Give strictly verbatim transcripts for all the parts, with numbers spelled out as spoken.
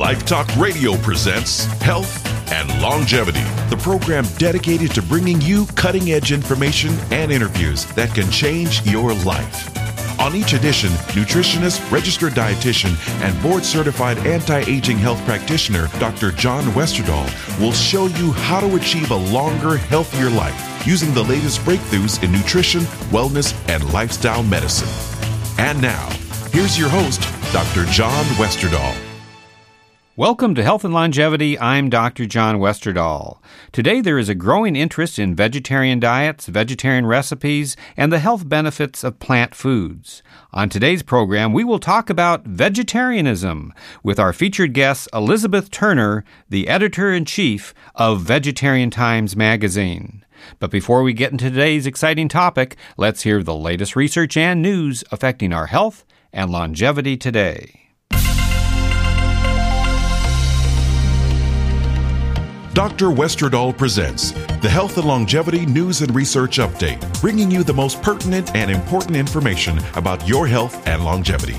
Life Talk Radio presents Health and Longevity, the program dedicated to bringing you cutting-edge information and interviews that can change your life. On each edition, nutritionist, registered dietitian, and board-certified anti-aging health practitioner, Doctor John Westerdahl, will show you how to achieve a longer, healthier life using the latest breakthroughs in nutrition, wellness, and lifestyle medicine. And now, here's your host, Doctor John Westerdahl. Welcome to Health and Longevity. I'm Doctor John Westerdahl. Today there is a growing interest in vegetarian diets, vegetarian recipes, and the health benefits of plant foods. On today's program, we will talk about vegetarianism with our featured guest, Elizabeth Turner, the editor-in-chief of Vegetarian Times magazine. But before we get into today's exciting topic, let's hear the latest research and news affecting our health and longevity today. Doctor Westerdahl presents the Health and Longevity News and Research Update, bringing you the most pertinent and important information about your health and longevity.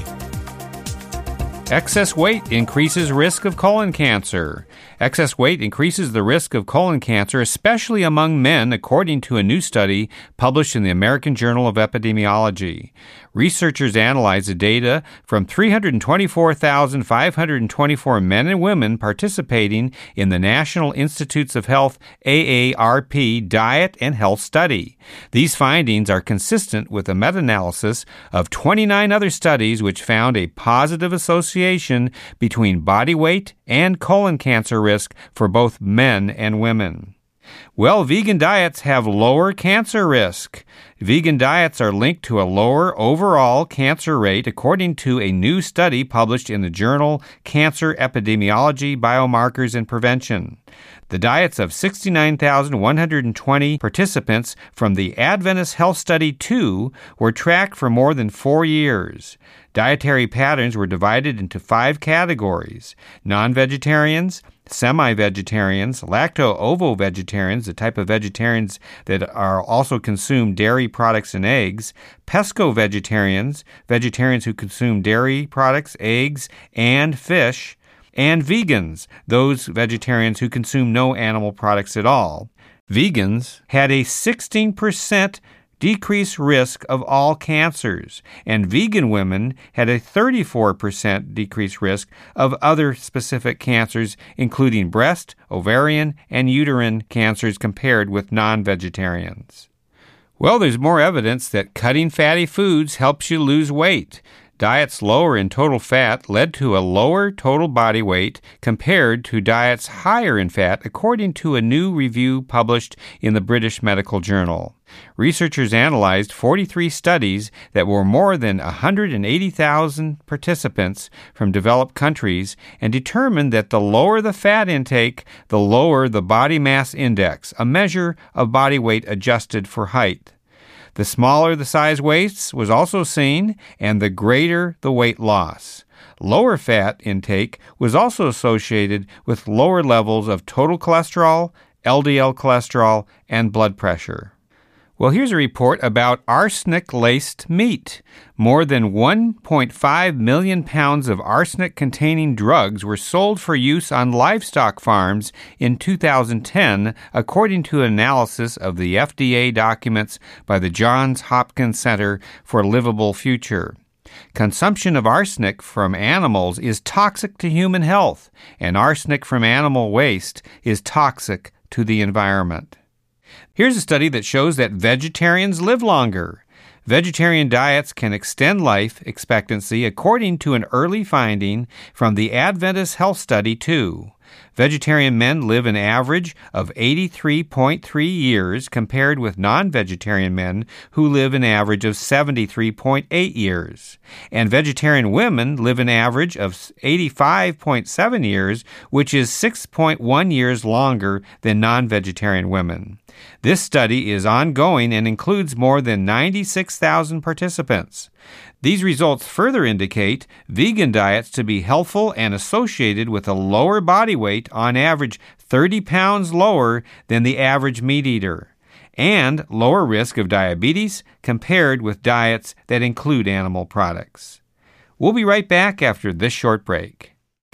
Excess weight increases risk of colon cancer. Excess weight increases the risk of colon cancer, especially among men, according to a new study published in the American Journal of Epidemiology. Researchers analyzed the data from three hundred twenty-four thousand five hundred twenty-four men and women participating in the National Institutes of Health A A R P Diet and Health Study. These findings are consistent with a meta-analysis of twenty-nine other studies which found a positive association between body weight and colon cancer risk for both men and women. Well, vegan diets have lower cancer risk. Vegan diets are linked to a lower overall cancer rate, according to a new study published in the journal Cancer Epidemiology, Biomarkers and Prevention. The diets of sixty-nine thousand one hundred twenty participants from the Adventist Health Study two were tracked for more than four years. Dietary patterns were divided into five categories: non-vegetarians, semi-vegetarians, lacto-ovo-vegetarians, the type of vegetarians that are also consume dairy products and eggs, pesco-vegetarians, vegetarians who consume dairy products, eggs, and fish, and vegans, those vegetarians who consume no animal products at all. Vegans had a sixteen percent decreased risk of all cancers, and vegan women had a thirty-four percent decreased risk of other specific cancers, including breast, ovarian, and uterine cancers compared with non-vegetarians. Well, there's more evidence that cutting fatty foods helps you lose weight. Diets lower in total fat led to a lower total body weight compared to diets higher in fat, according to a new review published in the British Medical Journal. Researchers analyzed forty-three studies that were more than one hundred eighty thousand participants from developed countries and determined that the lower the fat intake, the lower the body mass index, a measure of body weight adjusted for height. The smaller the size waist was also seen, and the greater the weight loss. Lower fat intake was also associated with lower levels of total cholesterol, L D L cholesterol, and blood pressure. Well, here's a report about arsenic-laced meat. More than one point five million pounds of arsenic-containing drugs were sold for use on livestock farms in two thousand ten, according to an analysis of the F D A documents by the Johns Hopkins Center for a Livable Future. Consumption of arsenic from animals is toxic to human health, and arsenic from animal waste is toxic to the environment. Here's a study that shows that vegetarians live longer. Vegetarian diets can extend life expectancy according to an early finding from the Adventist Health Study two. Vegetarian men live an average of eighty-three point three years compared with non-vegetarian men who live an average of seventy-three point eight years. And vegetarian women live an average of eighty-five point seven years, which is six point one years longer than non-vegetarian women. This study is ongoing and includes more than ninety-six thousand participants. These results further indicate vegan diets to be helpful and associated with a lower body weight, on average thirty pounds lower than the average meat eater, and lower risk of diabetes compared with diets that include animal products. We'll be right back after this short break.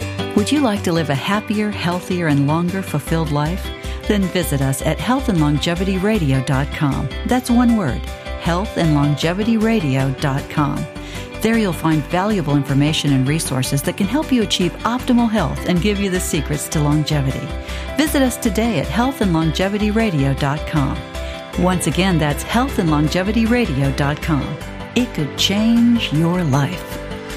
Would you like to live a happier, healthier, and longer fulfilled life? Then visit us at health and longevity radio dot com. That's one word, health and longevity radio dot com. There you'll find valuable information and resources that can help you achieve optimal health and give you the secrets to longevity. Visit us today at health and longevity radio dot com. Once again, that's health and longevity radio dot com. It could change your life.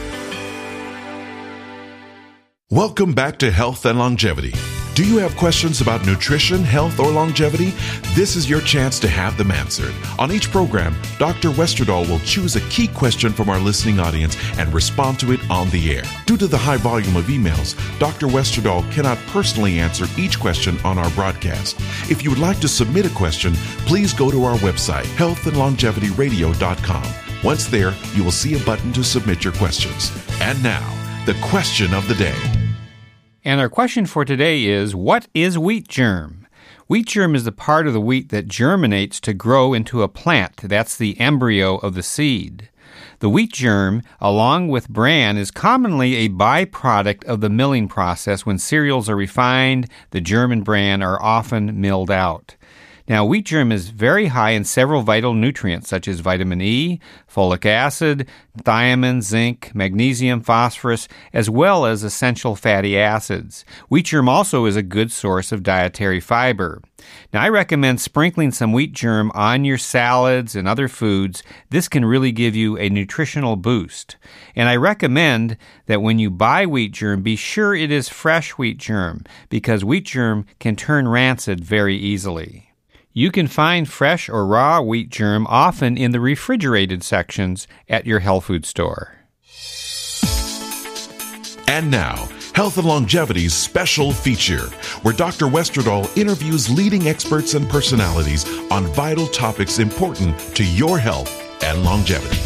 Welcome back to Health and Longevity. Do you have questions about nutrition, health, or longevity? This is your chance to have them answered. On each program, Doctor Westerdahl will choose a key question from our listening audience and respond to it on the air. Due to the high volume of emails, Doctor Westerdahl cannot personally answer each question on our broadcast. If you would like to submit a question, please go to our website, health and longevity radio dot com. Once there, you will see a button to submit your questions. And now, the question of the day. And our question for today is, what is wheat germ? Wheat germ is the part of the wheat that germinates to grow into a plant. That's the embryo of the seed. The wheat germ, along with bran, is commonly a byproduct of the milling process. When cereals are refined, the germ and bran are often milled out. Now, wheat germ is very high in several vital nutrients such as vitamin E, folic acid, thiamine, zinc, magnesium, phosphorus, as well as essential fatty acids. Wheat germ also is a good source of dietary fiber. Now, I recommend sprinkling some wheat germ on your salads and other foods. This can really give you a nutritional boost. And I recommend that when you buy wheat germ, be sure it is fresh wheat germ, because wheat germ can turn rancid very easily. You can find fresh or raw wheat germ often in the refrigerated sections at your health food store. And now, Health and Longevity's special feature, where Doctor Westerdahl interviews leading experts and personalities on vital topics important to your health and longevity.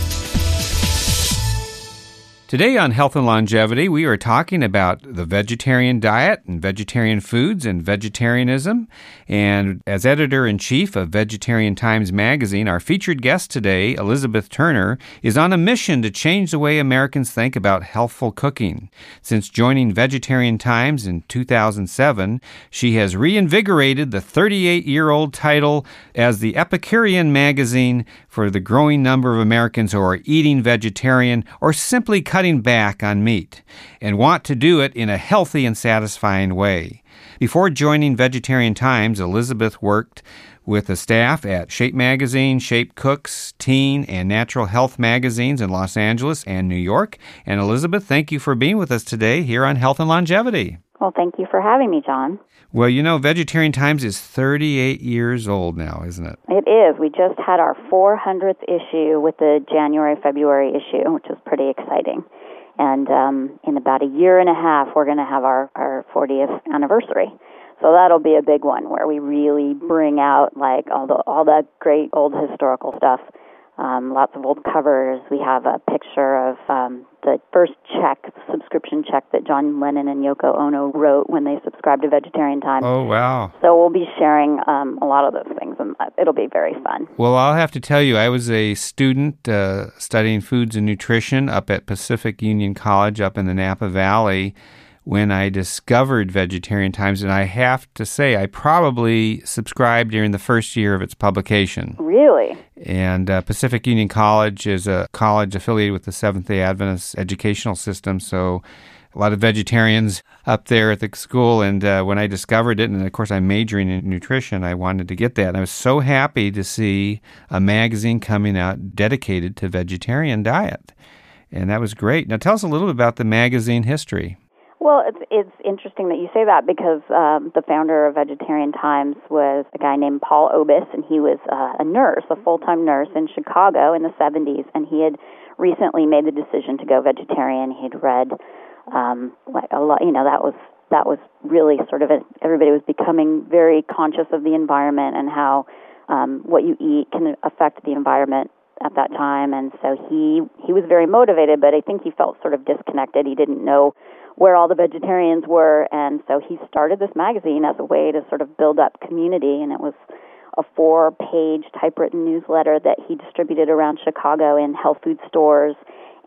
Today on Health and Longevity, we are talking about the vegetarian diet and vegetarian foods and vegetarianism. And as editor-in-chief of Vegetarian Times Magazine, our featured guest today, Elizabeth Turner, is on a mission to change the way Americans think about healthful cooking. Since joining Vegetarian Times in two thousand seven, she has reinvigorated the thirty-eight-year-old title as the Epicurean magazine for the growing number of Americans who are eating vegetarian or simply cutting back on meat, and want to do it in a healthy and satisfying way. Before joining Vegetarian Times, Elizabeth worked with the staff at Shape Magazine, Shape Cooks, Teen, and Natural Health magazines in Los Angeles and New York. And Elizabeth, thank you for being with us today here on Health and Longevity. Well, thank you for having me, John. Well, you know, Vegetarian Times is thirty-eight years old now, isn't it? It is. We just had our four hundredth issue with the January-February issue, which was pretty exciting. And um, in about a year and a half, we're going to have our, our fortieth anniversary. So that'll be a big one where we really bring out like all the all that great old historical stuff. Um, lots of old covers. We have a picture of um, the first check, subscription check that John Lennon and Yoko Ono wrote when they subscribed to Vegetarian Times. Oh, wow. So we'll be sharing um, a lot of those things, and it'll be very fun. Well, I'll have to tell you, I was a student uh, studying foods and nutrition up at Pacific Union College up in the Napa Valley when I discovered Vegetarian Times, and I have to say I probably subscribed during the first year of its publication. Really? And uh, Pacific Union College is a college affiliated with the Seventh-day Adventist educational system, so a lot of vegetarians up there at the school, and uh, when I discovered it, and of course I'm majoring in nutrition, I wanted to get that. And I was so happy to see a magazine coming out dedicated to vegetarian diet, and that was great. Now tell us a little bit about the magazine history. Well, it's it's interesting that you say that because um, the founder of Vegetarian Times was a guy named Paul Obis, and he was uh, a nurse, a full-time nurse in Chicago in the seventies, and he had recently made the decision to go vegetarian. He'd read um, like a lot, you know, that was that was really sort of a, everybody was becoming very conscious of the environment and how um, what you eat can affect the environment at that time, and so he he was very motivated, but I think he felt sort of disconnected. He didn't know where all the vegetarians were, and so he started this magazine as a way to sort of build up community, and it was a four-page typewritten newsletter that he distributed around Chicago in health food stores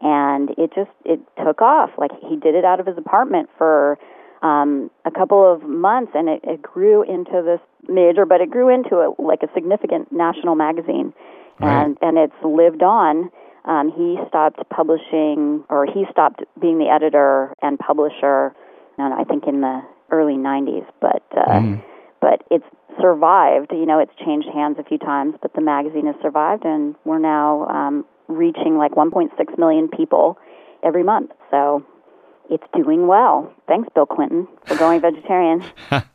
and it just it took off. Like, he did it out of his apartment for um, a couple of months, and it, it grew into this major, but it grew into a, like a significant national magazine, right. and and it's lived on. Um, he stopped publishing, or he stopped being the editor and publisher, and I think in the early nineties, but uh, mm. but it's survived. You know, it's changed hands a few times, but the magazine has survived, and we're now um, reaching like one point six million people every month. So it's doing well. Thanks, Bill Clinton, for going vegetarian.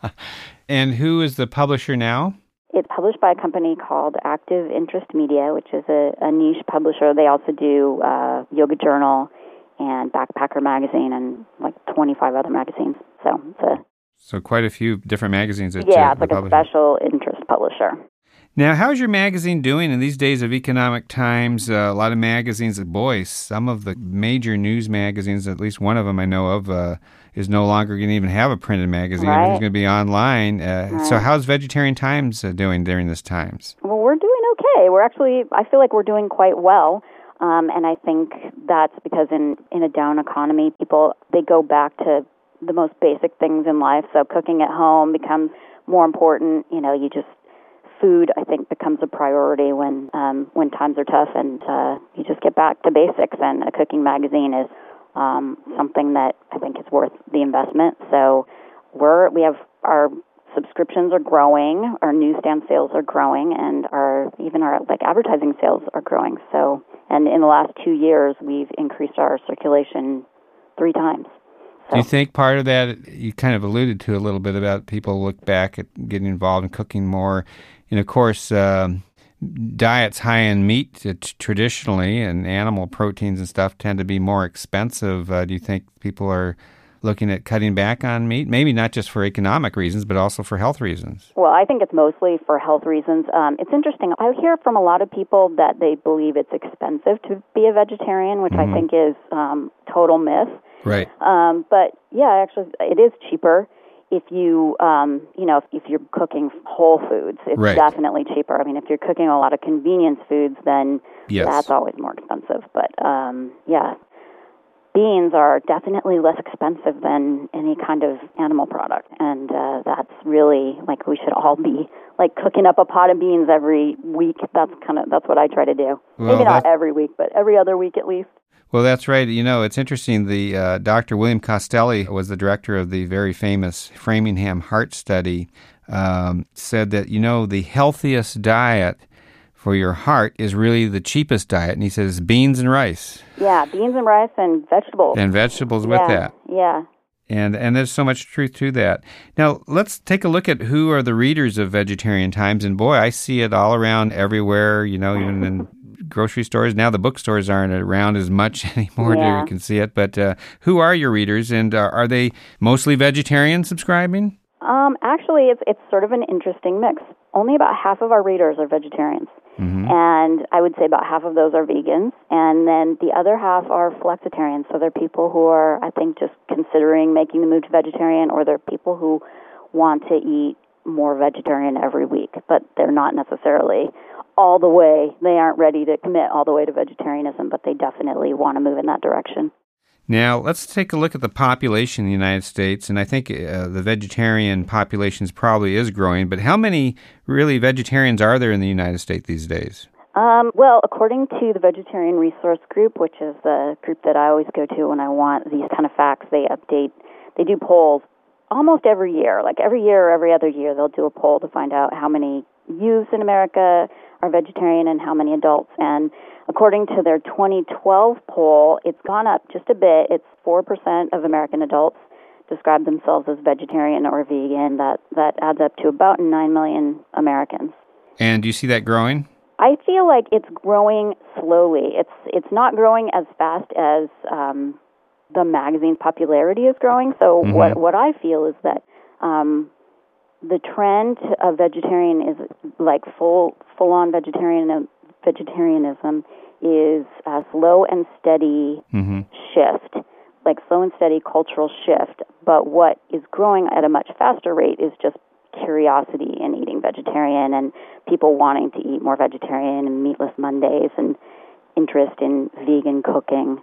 And who is the publisher now? It's published by a company called Active Interest Media, which is a, a niche publisher. They also do uh, Yoga Journal and Backpacker Magazine and like twenty-five other magazines. So it's a So quite a few different magazines that Yeah, uh, it's like publisher. a special interest publisher. Now, how's your magazine doing in these days of economic times? Uh, a lot of magazines, boy, some of the major news magazines, at least one of them I know of, uh, is no longer going to even have a printed magazine. Right. Everything's going to be online. Uh, Right. So how's Vegetarian Times uh, doing during this times? Well, we're doing okay. We're actually, I feel like we're doing quite well. Um, and I think that's because in, in a down economy, people, they go back to the most basic things in life. So cooking at home becomes more important. You know, you just, food, I think, becomes a priority when um, when times are tough, and uh, you just get back to basics. And a cooking magazine is um, something that I think is worth the investment. So we're we have our subscriptions are growing, our newsstand sales are growing, and our even our like advertising sales are growing. So, and in the last two years, we've increased our circulation three times. Do you think part of that, you kind of alluded to a little bit about people look back at getting involved in cooking more, and of course, um, diets high in meat uh, t- traditionally and animal proteins and stuff tend to be more expensive. Uh, do you think people are looking at cutting back on meat? Maybe not just for economic reasons, but also for health reasons. Well, I think it's mostly for health reasons. Um, it's interesting. I hear from a lot of people that they believe it's expensive to be a vegetarian, which mm-hmm. I think is um, total myth. Right. Um, but yeah, actually, it is cheaper if you, um, you know, if, if you're cooking whole foods. It's right. definitely cheaper. I mean, if you're cooking a lot of convenience foods, then yes. that's always more expensive. But um, yeah, beans are definitely less expensive than any kind of animal product, and uh, that's really like we should all be like cooking up a pot of beans every week. That's kind of that's what I try to do. Well, Maybe not that... every week, but every other week at least. Well, that's right. You know, it's interesting. The uh, Doctor William Costelli was the director of the very famous Framingham Heart Study, um, said that, you know, the healthiest diet for your heart is really the cheapest diet. And he says beans and rice. Yeah, beans and rice and vegetables. And vegetables with yeah, that. Yeah. And and there's so much truth to that. Now, let's take a look at who are the readers of Vegetarian Times. And boy, I see it all around everywhere, you know, even in grocery stores. Now the bookstores aren't around as much anymore yeah. that you can see it. But uh, who are your readers, and uh, are they mostly vegetarian subscribing? Um, actually, it's it's sort of an interesting mix. Only about half of our readers are vegetarians. Mm-hmm. And I would say about half of those are vegans. And then the other half are flexitarians. So they're people who are, I think, just considering making the move to vegetarian, or they're people who want to eat more vegetarian every week, but they're not necessarily all the way. They aren't ready to commit all the way to vegetarianism, but they definitely want to move in that direction. Now, let's take a look at the population in the United States, and I think uh, the vegetarian population probably is growing, but how many really vegetarians are there in the United States these days? Um, well, according to the Vegetarian Resource Group, which is the group that I always go to when I want these kind of facts, they update, they do polls almost every year. Like every year or every other year, they'll do a poll to find out how many youths in America are vegetarian and how many adults. And according to their twenty twelve poll, it's gone up just a bit. It's four percent of American adults describe themselves as vegetarian or vegan. That, that adds up to about nine million Americans. And do you see that growing? I feel like it's growing slowly. It's it's not growing as fast as um, the magazine's popularity is growing. So mm-hmm. what what I feel is that um, the trend of vegetarian is like full full on vegetarian vegetarianism is a slow and steady mm-hmm. shift, like slow and steady cultural shift. But what is growing at a much faster rate is just curiosity in eating vegetarian and people wanting to eat more vegetarian and meatless Mondays and interest in vegan cooking.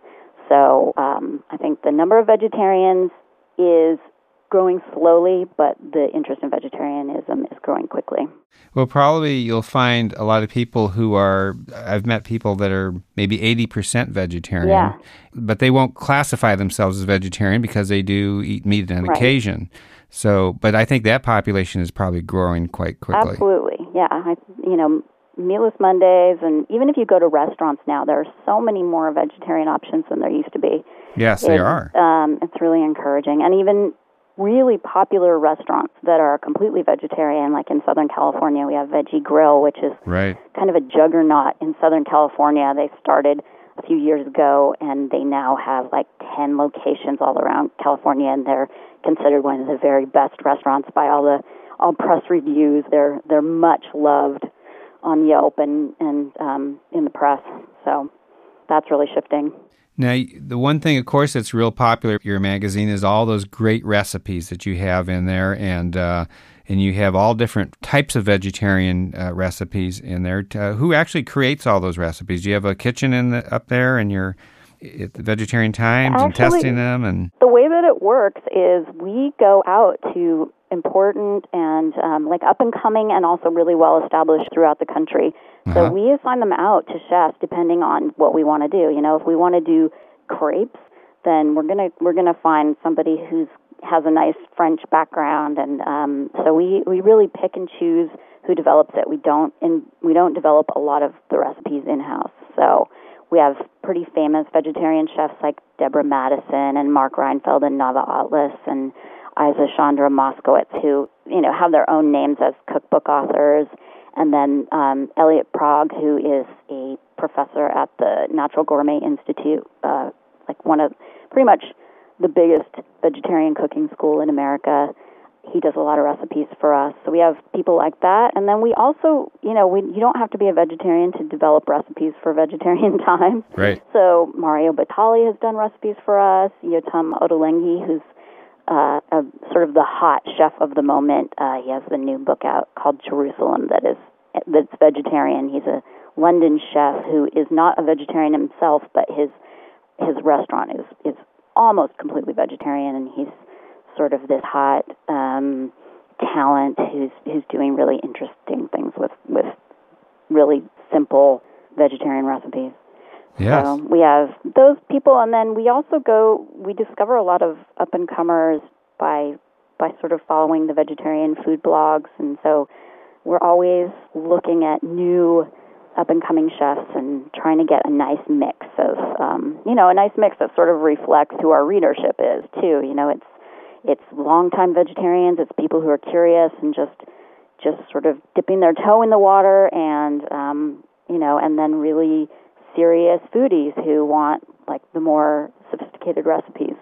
So um, I think the number of vegetarians is growing slowly, but the interest in vegetarianism is growing quickly. Well, probably you'll find a lot of people who are, I've met people that are maybe eighty percent vegetarian, yeah. but they won't classify themselves as vegetarian because they do eat meat on right. occasion. So, but I think that population is probably growing quite quickly. Absolutely, yeah. I, you know, Meatless Mondays, and even if you go to restaurants now, there are so many more vegetarian options than there used to be. Yes, it, they are. Um, it's really encouraging. And even really popular restaurants that are completely vegetarian, like in Southern California, we have Veggie Grill, which is right. kind of a juggernaut in Southern California. They started a few years ago, and they now have like ten locations all around California, and they're considered one of the very best restaurants by all the all press reviews. They're they're much loved on Yelp and, and um, in the press. So that's really shifting. Now, the one thing, of course, that's real popular in your magazine is all those great recipes that you have in there, and uh, and you have all different types of vegetarian uh, recipes in there. Uh, who actually creates all those recipes? Do you have a kitchen in the, up there, and you're at the Vegetarian Times Actually, and testing them? And the way that it works is we go out to important and um, like up and coming and also really well established throughout the country. So uh-huh. we assign them out to chefs depending on what we want to do. You know, if we want to do crepes, then we're gonna we're gonna find somebody who's has a nice French background, and um, so we, we really pick and choose who develops it. We don't and we don't develop a lot of the recipes in house. So we have pretty famous vegetarian chefs like Deborah Madison and Mark Reinfeld and Nava Atlas and Isa Chandra Moskowitz, who you know have their own names as cookbook authors. And then um, Elliot Prague, who is a professor at the Natural Gourmet Institute, uh, like one of pretty much the biggest vegetarian cooking school in America. He does a lot of recipes for us. So we have people like that. And then we also, you know, we you don't have to be a vegetarian to develop recipes for Vegetarian Times. Right. So Mario Batali has done recipes for us. Yotam Ottolenghi, who's Uh, a, sort of the hot chef of the moment. Uh, he has the new book out called Jerusalem that is that's vegetarian. He's a London chef who is not a vegetarian himself, but his his restaurant is, is almost completely vegetarian, and he's sort of this hot um, talent who's who's doing really interesting things with, with really simple vegetarian recipes. Yes. So we have those people, and then we also go, we discover a lot of up-and-comers by by sort of following the vegetarian food blogs, and so we're always looking at new up-and-coming chefs and trying to get a nice mix of, um, you know, a nice mix that sort of reflects who our readership is, too. You know, it's it's longtime vegetarians, it's people who are curious and just just sort of dipping their toe in the water, and, um, you know, and then really serious foodies who want like the more sophisticated recipes.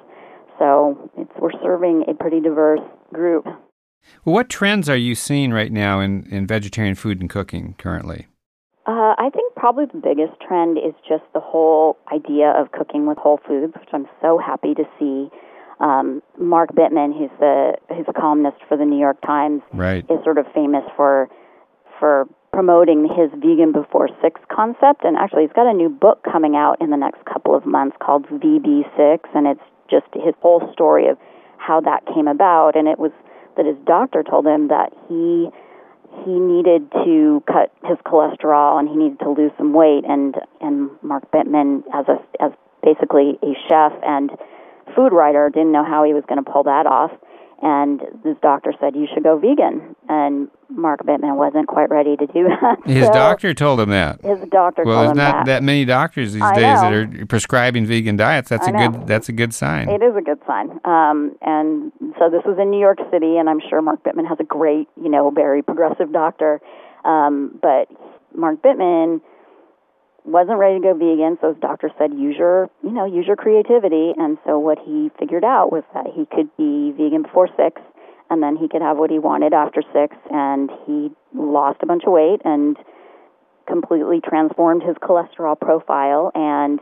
So it's, we're serving a pretty diverse group. Well, what trends are you seeing right now in, in vegetarian food and cooking currently? Uh, I think probably the biggest trend is just the whole idea of cooking with whole foods, which I'm so happy to see. Um, Mark Bittman, who's the who's a columnist for the New York Times, right. is sort of famous for for promoting his Vegan Before Six concept, and actually he's got a new book coming out in the next couple of months called V B six, and it's just his whole story of how that came about, and it was that his doctor told him that he he needed to cut his cholesterol and he needed to lose some weight, and and Mark Bittman, as a as basically a chef and food writer, didn't know how he was going to pull that off. And his doctor said, you should go vegan. And Mark Bittman wasn't quite ready to do that. His so doctor told him that. His doctor well, told there's him not that. that many doctors these I days know. that are prescribing vegan diets. That's I a know. good that's a good sign. It is a good sign. Um, and so this was in New York City, and I'm sure Mark Bittman has a great, you know, very progressive doctor. Um, but Mark Bittman wasn't ready to go vegan, so his doctor said, use your, you know, use your creativity. And so what he figured out was that he could be vegan before six, and then he could have what he wanted after six, and he lost a bunch of weight and completely transformed his cholesterol profile. And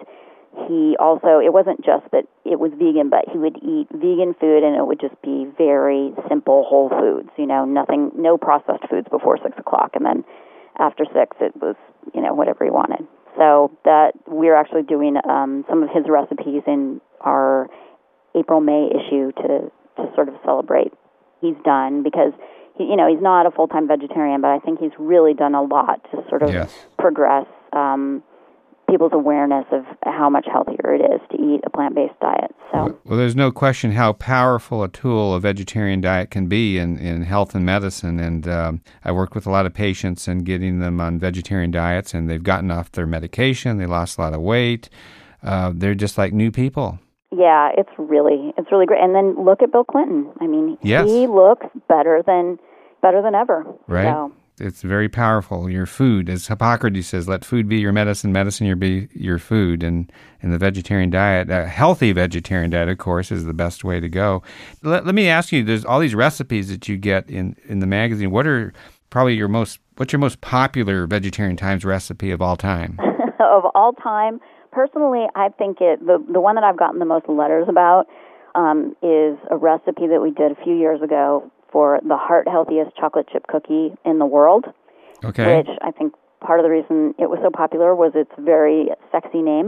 he also, it wasn't just that it was vegan, but he would eat vegan food, and it would just be very simple whole foods, you know, nothing, no processed foods before six o'clock, and then after six, it was, you know, whatever he wanted. So so that we're actually doing um, some of his recipes in our April May issue to to sort of celebrate he's done, because he, you know he's not a full-time vegetarian, but I think he's really done a lot to sort of yes. progress um, people's awareness of how much healthier it is to eat a plant-based diet. So, well, there's no question how powerful a tool a vegetarian diet can be in, in health and medicine. And um, I work with a lot of patients and getting them on vegetarian diets, and they've gotten off their medication. They lost a lot of weight. Uh, they're just like new people. Yeah, it's really it's really great. And then look at Bill Clinton. I mean, yes. he looks better than better than ever. Right. So. It's very powerful. Your food, as Hippocrates says, let food be your medicine, medicine your be your food. And in the vegetarian diet, a healthy vegetarian diet, of course, is the best way to go. Let, let me ask you, there's all these recipes that you get in, in the magazine. What are probably your most, what's your most popular Vegetarian Times recipe of all time? Of all time? Personally, I think it the, the one that I've gotten the most letters about um, is a recipe that we did a few years ago for the heart healthiest chocolate chip cookie in the world. Okay. Which I think part of the reason it was so popular was its very sexy name.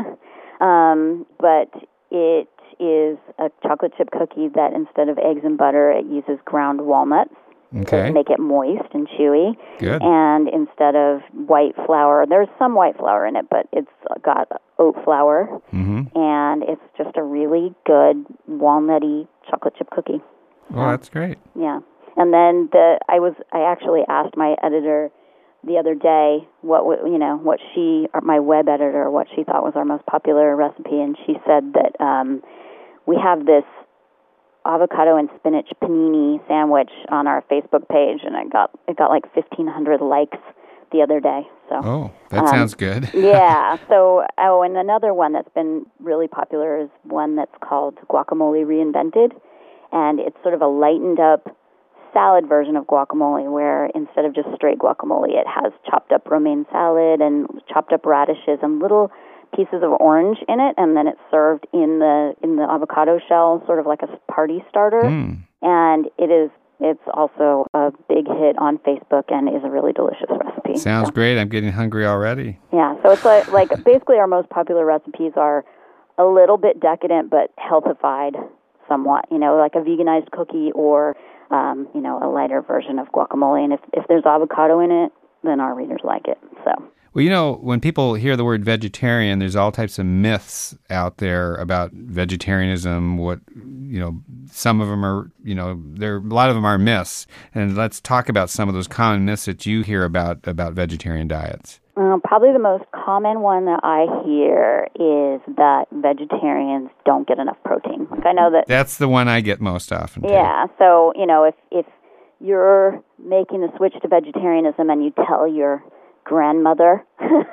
Um, but it is a chocolate chip cookie that instead of eggs and butter, it uses ground walnuts okay. to make it moist and chewy. Good. And instead of white flour, there's some white flour in it, but it's got oat flour. Mm-hmm. And it's just a really good walnutty chocolate chip cookie. Well, that's great. Yeah. And then the I was I actually asked my editor the other day what you know what she or my web editor what she thought was our most popular recipe, and she said that um, we have this avocado and spinach panini sandwich on our Facebook page, and I got it got like fifteen hundred likes the other day. So oh, that um, sounds good. yeah. So oh, and another one that's been really popular is one that's called Guacamole Reinvented, and it's sort of a lightened up salad version of guacamole, where instead of just straight guacamole, it has chopped up romaine salad and chopped up radishes and little pieces of orange in it, and then it's served in the in the avocado shell, sort of like a party starter. Mm. And it is it's also a big hit on Facebook and is a really delicious recipe. Sounds so. great. I'm getting hungry already. Yeah, so it's like, like basically our most popular recipes are a little bit decadent but healthified somewhat, you know, like a veganized cookie or Um, you know, a lighter version of guacamole. And if, if there's avocado in it, then our readers like it. So, well, you know, when people hear the word vegetarian, there's all types of myths out there about vegetarianism. What, you know, some of them are, you know, there a lot of them are myths. And let's talk about some of those common myths that you hear about about vegetarian diets. Uh, probably the most common one that I hear is that vegetarians don't get enough protein. Like I know that that's the one I get most often. Too. Yeah. So you know, if if you're making the switch to vegetarianism and you tell your grandmother,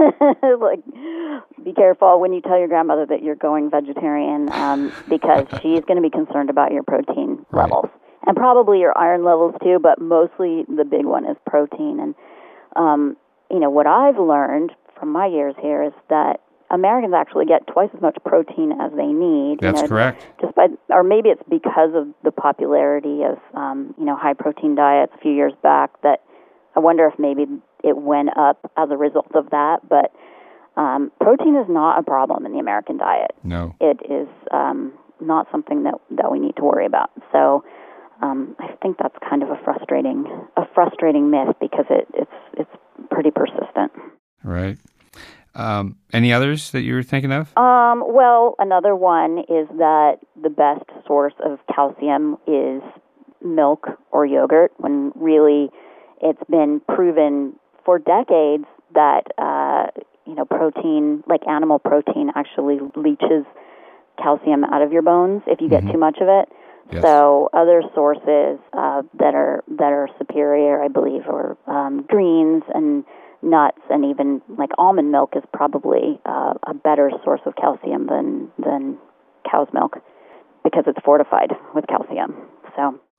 like, be careful when you tell your grandmother that you're going vegetarian, um, because she's going to be concerned about your protein right. levels and probably your iron levels too. But mostly the big one is protein. And um, you know, what I've learned from my years here is that Americans actually get twice as much protein as they need. That's you know, correct. Just by, or maybe it's because of the popularity of, um, you know, high protein diets a few years back that I wonder if maybe it went up as a result of that. But um, protein is not a problem in the American diet. No. It is um, not something that, that we need to worry about. So um, I think that's kind of a frustrating a frustrating myth because it, it's it's pretty persistent. Right. Um, any others that you were thinking of? Um, well, another one is that the best source of calcium is milk or yogurt, when really it's been proven for decades that, uh, you know, protein, like animal protein, actually leaches calcium out of your bones if you get mm-hmm. too much of it. Yes. So other sources uh, that are that are superior, I believe, are um, greens and nuts, and even like almond milk is probably uh, a better source of calcium than than cow's milk because it's fortified with calcium. So,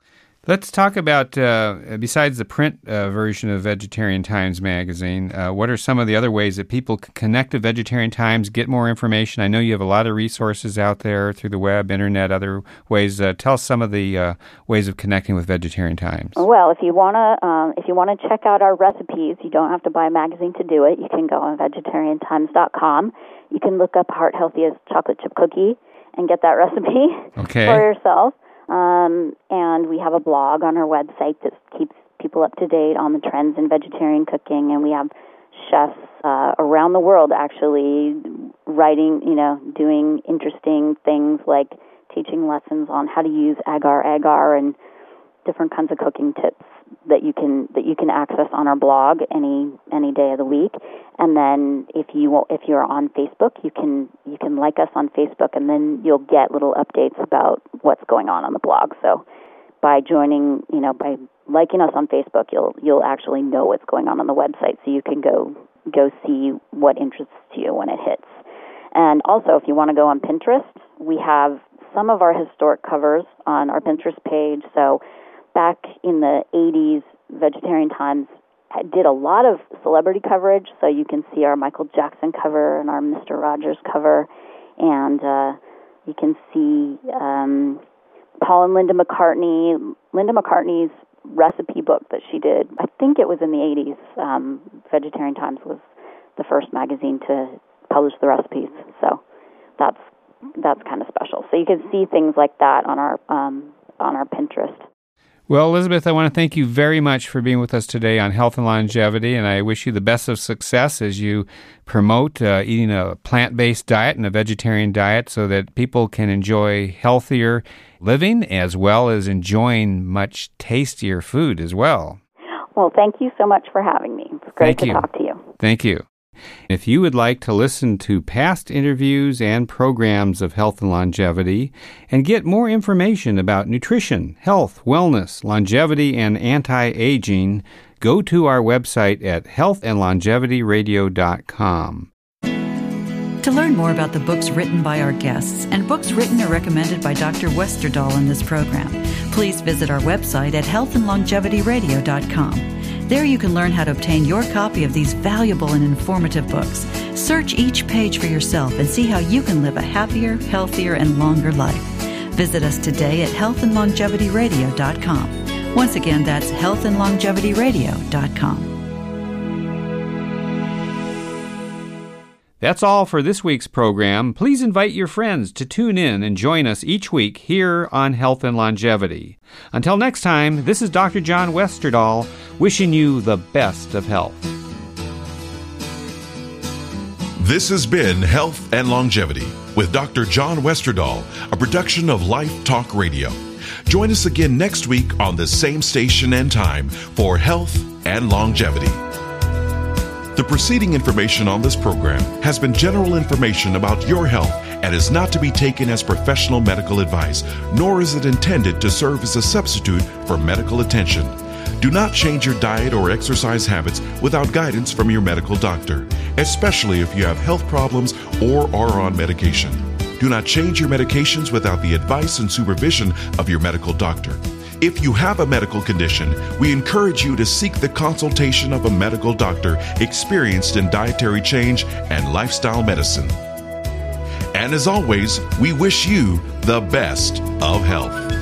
Let's talk about, uh, besides the print uh, version of Vegetarian Times magazine, uh, what are some of the other ways that people can connect to Vegetarian Times, get more information? I know you have a lot of resources out there through the web, internet, other ways. Uh, tell us some of the uh, ways of connecting with Vegetarian Times. Well, if you want to um, if you want to check out our recipes, you don't have to buy a magazine to do it. You can go on vegetarian times dot com. You can look up Heart Healthiest Chocolate Chip Cookie and get that recipe okay. for yourself. Um, and we have a blog on our website that keeps people up to date on the trends in vegetarian cooking, and we have chefs uh, around the world actually writing, you know, doing interesting things like teaching lessons on how to use agar-agar and different kinds of cooking tips that you can that you can access on our blog any any day of the week. And then if you if you're on Facebook, you can you can like us on Facebook, and then you'll get little updates about what's going on on the blog. So by joining, you know, by liking us on Facebook, you'll you'll actually know what's going on on the website, so you can go go see what interests you when it hits. And also, if you want to go on Pinterest, we have some of our historic covers on our Pinterest page. So back in the eighties, Vegetarian Times did a lot of celebrity coverage, so you can see our Michael Jackson cover and our Mister Rogers cover, and uh, you can see um, Paul and Linda McCartney, Linda McCartney's recipe book that she did. I think it was in the eighties. Um, Vegetarian Times was the first magazine to publish the recipes, so that's that's kind of special. So you can see things like that on our um, on our Pinterest. Well, Elizabeth, I want to thank you very much for being with us today on Health and Longevity, and I wish you the best of success as you promote uh, eating a plant-based diet and a vegetarian diet so that people can enjoy healthier living as well as enjoying much tastier food as well. Well, thank you so much for having me. It's great thank to you. talk to you. Thank you. If you would like to listen to past interviews and programs of Health and Longevity and get more information about nutrition, health, wellness, longevity, and anti-aging, go to our website at health and longevity radio dot com. To learn more about the books written by our guests and books written or recommended by Doctor Westerdahl in this program, please visit our website at health and longevity radio dot com. There you can learn how to obtain your copy of these valuable and informative books. Search each page for yourself and see how you can live a happier, healthier, and longer life. Visit us today at health and longevity radio dot com. Once again, that's health and longevity radio dot com. That's all for this week's program. Please invite your friends to tune in and join us each week here on Health and Longevity. Until next time, this is Doctor John Westerdahl wishing you the best of health. This has been Health and Longevity with Doctor John Westerdahl, a production of Life Talk Radio. Join us again next week on the same station and time for Health and Longevity. The preceding information on this program has been general information about your health and is not to be taken as professional medical advice, nor is it intended to serve as a substitute for medical attention. Do not change your diet or exercise habits without guidance from your medical doctor, especially if you have health problems or are on medication. Do not change your medications without the advice and supervision of your medical doctor. If you have a medical condition, we encourage you to seek the consultation of a medical doctor experienced in dietary change and lifestyle medicine. And as always, we wish you the best of health.